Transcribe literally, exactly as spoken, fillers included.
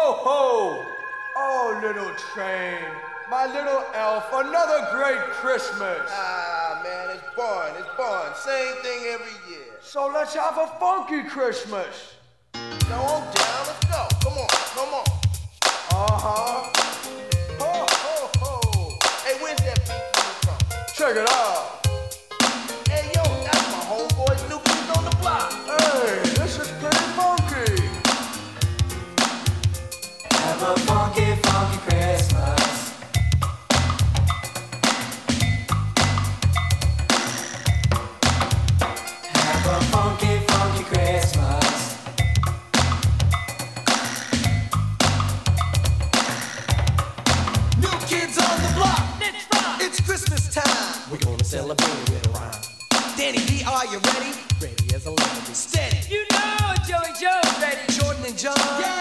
ho! Oh, little train, my little elf, another great Christmas. Ah, man, it's boring, it's boring. Same thing every year. So let's have a funky Christmas. No, I'm down, let's go. Come on, come on. Uh-huh. Ho, ho, ho. Hey, where's that beat coming from? Check it out. Hey, yo, that's my homeboy New Kids on the Block. Hey, this is pretty funky. Have a funky, funky Christmas. Have a funky, funky Christmas. New Kids on the Block. It's Christmas time. We're gonna celebrate with a rhyme. Danny D, are you ready? Ready as a lemon. Steady. You know Joey Joe's ready. Jordan and John. Yeah.